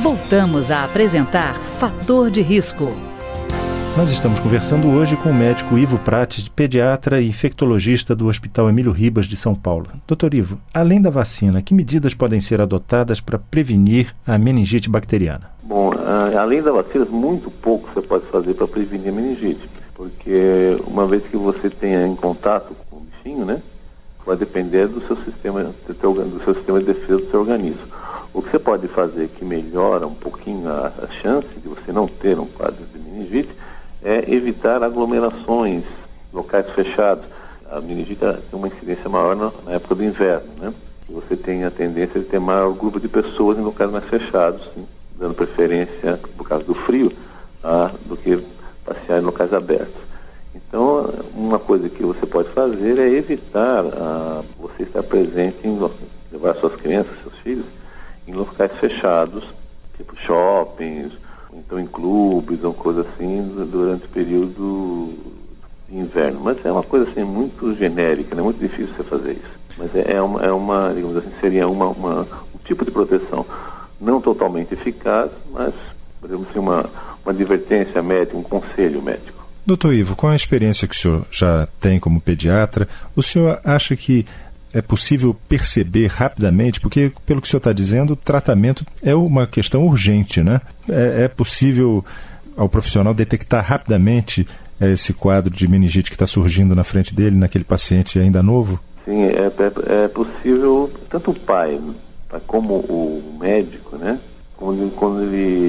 Voltamos a apresentar Fator de Risco. Nós estamos conversando hoje com o médico Ivo Prates, pediatra e infectologista do Hospital Emílio Ribas de São Paulo. Doutor Ivo, além da vacina, que medidas podem ser adotadas para prevenir a meningite bacteriana? Bom, além da vacina, muito pouco você pode fazer para prevenir a meningite, porque uma vez que você tenha em contato com o bichinho, né, vai depender do seu sistema de defesa do seu organismo. O que você pode fazer que melhora um pouquinho a chance de você não ter um quadro de meningite é evitar aglomerações, locais fechados. A meningite tem uma incidência maior na época do inverno, né? E você tem a tendência de ter maior grupo de pessoas em locais mais fechados, né? Dando preferência, por causa do frio, do que passear em locais abertos. Então, uma coisa que você pode fazer é evitar você estar presente levar suas crianças, seus filhos, em locais fechados, tipo shoppings, então em clubes ou coisa assim, durante o período de inverno. Mas é uma coisa assim muito genérica, né? Muito difícil você fazer isso. Mas digamos assim, seria um tipo de proteção não totalmente eficaz, mas, podemos dizer, uma advertência médica, um conselho médico. Doutor Ivo, com a experiência que o senhor já tem como pediatra, o senhor acha que é possível perceber rapidamente, porque pelo que o senhor está dizendo, o tratamento é uma questão urgente, né? É possível ao profissional detectar rapidamente esse quadro de meningite que está surgindo na frente dele, naquele paciente ainda novo? Sim, é possível, tanto o pai como o médico, né? Quando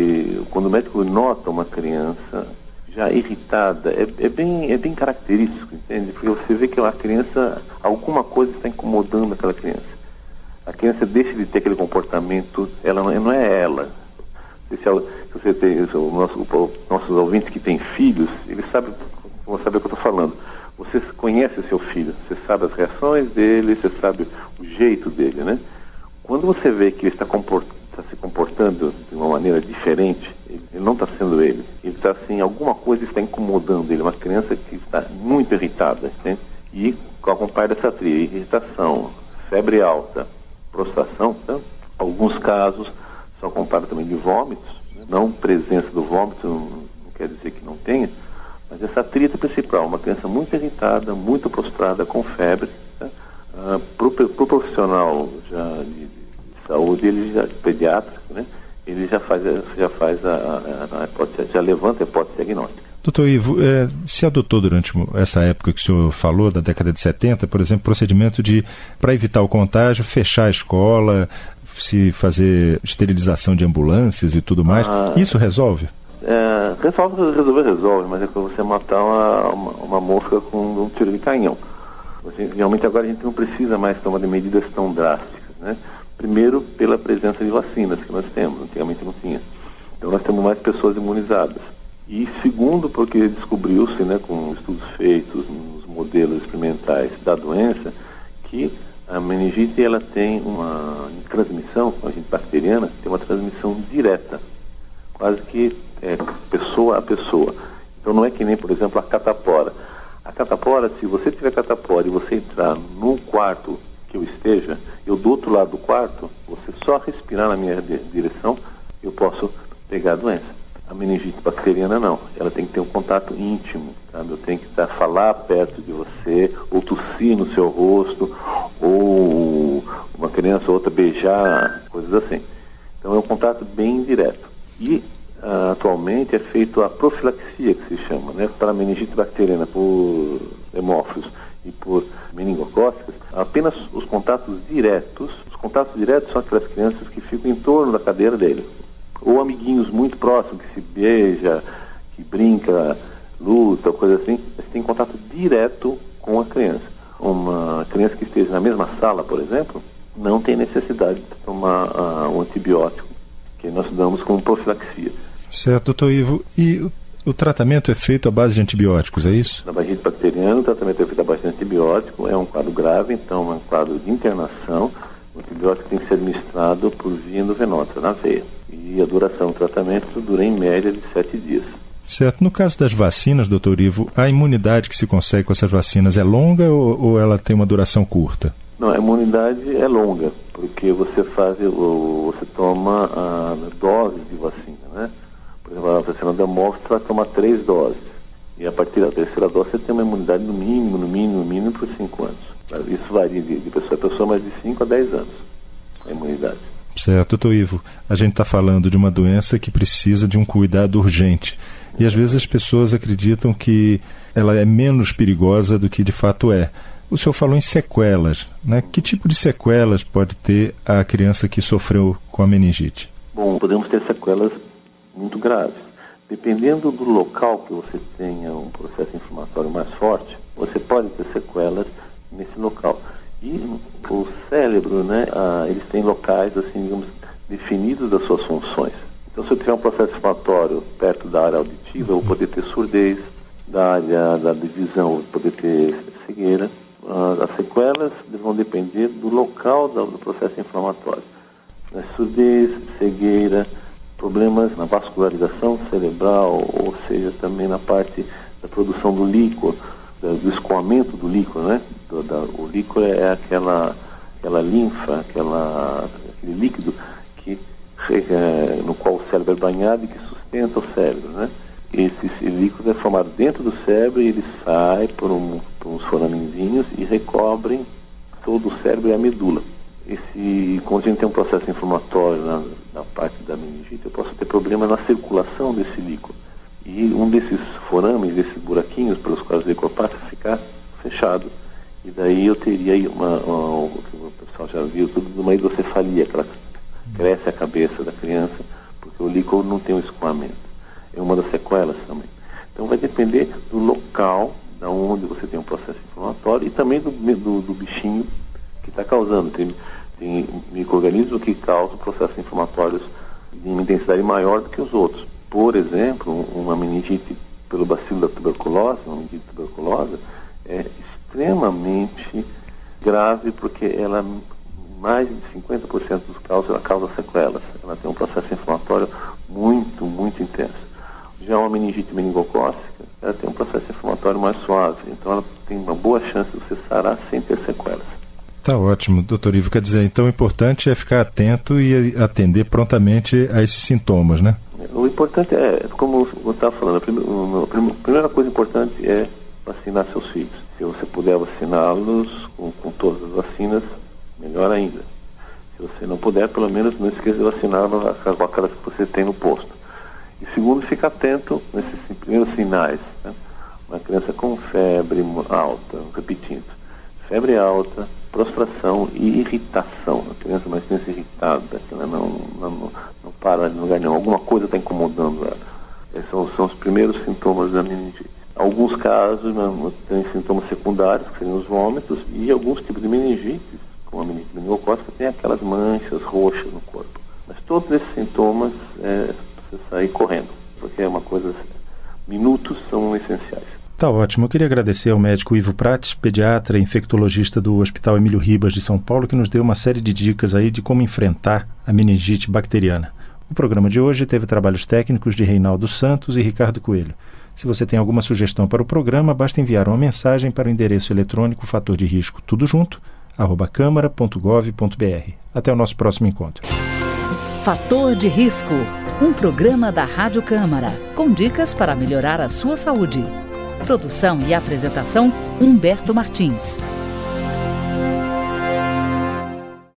o médico nota uma criança já irritada, é bem característico, entende? Porque você vê que a criança, alguma coisa está incomodando aquela criança. A criança deixa de ter aquele comportamento, ela não é ela. Se você tem nossos ouvintes que têm filhos, eles vão saber o que eu estou falando. Você conhece o seu filho, você sabe as reações dele, você sabe o jeito dele, né? Quando você vê que ele está se comportando de uma maneira diferente, ele não está sendo ele. Ele está assim, alguma coisa está incomodando ele. Uma criança que está muito irritada, entende? E acompanha dessa trilha, irritação, febre alta, prostração, tá? Alguns casos são acompanhados também de vômitos, né? Não presença do vômito, não quer dizer que não tenha, mas essa tríade principal, uma criança muito irritada, muito prostrada, com febre, tá? Para o profissional de saúde, ele já pediátrico, né? Ele já faz a hipótese, já levanta a hipótese diagnóstica. Doutor Ivo, se adotou durante essa época que o senhor falou, da década de 70, por exemplo, procedimento para evitar o contágio, fechar a escola, se fazer esterilização de ambulâncias e tudo mais, isso resolve? Resolve, mas é para você matar uma mosca com um tiro de canhão. Realmente agora a gente não precisa mais tomar medidas tão drásticas, né? Primeiro, pela presença de vacinas que nós temos, antigamente não tinha. Então nós temos mais pessoas imunizadas. E segundo, porque descobriu-se, né, com estudos feitos nos modelos experimentais da doença, que a meningite ela tem uma transmissão, a agente bacteriana, tem uma transmissão direta, quase que pessoa a pessoa. Então não é que nem, por exemplo, a catapora. A catapora, se você tiver catapora e você entrar num quarto que eu esteja, eu do outro lado do quarto, você só respirar na minha direção, eu posso pegar a doença. A meningite bacteriana não, ela tem que ter um contato íntimo, sabe? Eu tenho que falar perto de você, ou tossir no seu rosto, ou uma criança ou outra beijar, coisas assim. Então é um contato bem direto. E atualmente é feito a profilaxia, que se chama, né? Para a meningite bacteriana por hemófilos e por meningocócicas, apenas os contatos diretos. Os contatos diretos são aquelas crianças que ficam em torno da cadeira dele, ou amiguinhos muito próximos, que se beija, que brinca, luta, coisa assim. Eles têm contato direto com a criança. Uma criança que esteja na mesma sala, por exemplo, não tem necessidade de tomar um antibiótico, que nós damos como profilaxia. Certo, doutor Ivo. E o tratamento é feito à base de antibióticos, é isso? Na meningite bacteriana, o tratamento é feito à base de antibiótico. É um quadro grave, então é um quadro de internação. O antibiótico tem que ser administrado por via endovenosa, na veia. E a duração do tratamento dura em média de 7 dias. Certo. No caso das vacinas, doutor Ivo, a imunidade que se consegue com essas vacinas é longa ou ela tem uma duração curta? Não, a imunidade é longa, porque você toma chamada doses de vacina, né? Por exemplo, a vacina da Mox vai tomar 3 doses. E a partir da terceira dose você tem uma imunidade no mínimo por 5 anos. Isso varia de pessoa a pessoa, mas de 5 a 10 anos a imunidade. Certo, doutor Ivo. A gente está falando de uma doença que precisa de um cuidado urgente. E às vezes as pessoas acreditam que ela é menos perigosa do que de fato é. O senhor falou em sequelas, né? Que tipo de sequelas pode ter a criança que sofreu com a meningite? Bom, podemos ter sequelas muito graves. Dependendo do local que você tenha um processo inflamatório mais forte, você pode ter sequelas nesse local. E o cérebro, né, eles têm locais, assim, digamos, definidos das suas funções. Então, se eu tiver um processo inflamatório perto da área auditiva, eu vou poder ter surdez, da área da visão, eu vou poder ter cegueira. As sequelas vão depender do local do processo inflamatório. Surdez, cegueira, problemas na vascularização cerebral, ou seja, também na parte da produção do líquor, do escoamento do líquor, né? O líquor é aquela linfa, aquele líquido no qual o cérebro é banhado e que sustenta o cérebro, né? Esse líquido é formado dentro do cérebro e ele sai por uns foraminzinhos e recobrem todo o cérebro e a medula. Quando a gente tem um processo inflamatório na parte da meningite, eu posso ter problemas na circulação desse líquido. E um desses forames, desses buraquinhos pelos quais o líquido passa, ficar fechado. E daí eu teria o que o pessoal já viu, tudo de uma hidrocefalia, que ela cresce a cabeça da criança, porque o líquido não tem um escoamento. É uma das sequelas também. Então vai depender do local da onde você tem um processo inflamatório e também do bichinho que está causando. Tem micro-organismos que causam processos inflamatórios de uma intensidade maior do que os outros. Por exemplo, uma meningite pelo bacilo da tuberculose, uma meningite tuberculosa, é extremamente grave porque ela, mais de 50% dos casos, ela causa sequelas. Ela tem um processo inflamatório muito, muito intenso. Já uma meningite meningocócica, ela tem um processo inflamatório mais suave, então ela tem uma boa chance de você sarar sem ter sequelas. Tá ótimo, doutor Ivo. Quer dizer, então o importante é ficar atento e atender prontamente a esses sintomas, né? O importante é, como você estava falando, a primeira coisa importante é vacinar seus filhos. Se você puder vaciná-los com todas as vacinas, melhor ainda. Se você não puder, pelo menos não esqueça de vaciná-los com aquelas que você tem no posto. E segundo, fica atento nesses primeiros sinais, né? Uma criança com febre alta, repetindo, febre alta, prostração e irritação. A criança mais criança irritada, ela não para de lugar nenhum, alguma coisa está incomodando ela. Esses são os primeiros sintomas da meningite. Alguns casos têm sintomas secundários, que seriam os vômitos, e alguns tipos de meningite, como a meningite meningocócica, tem aquelas manchas roxas no corpo. Mas todos esses sintomas você sair correndo, porque é uma coisa, minutos são essenciais. Tá ótimo. Eu queria agradecer ao médico Ivo Prates, pediatra e infectologista do Hospital Emílio Ribas de São Paulo, que nos deu uma série de dicas aí de como enfrentar a meningite bacteriana. O programa de hoje teve trabalhos técnicos de Reinaldo Santos e Ricardo Coelho. Se você tem alguma sugestão para o programa, basta enviar uma mensagem para o endereço eletrônico fator de risco tudo junto, @câmara.gov.br. Até o nosso próximo encontro. Fator de Risco, um programa da Rádio Câmara, com dicas para melhorar a sua saúde. Produção e apresentação, Humberto Martins.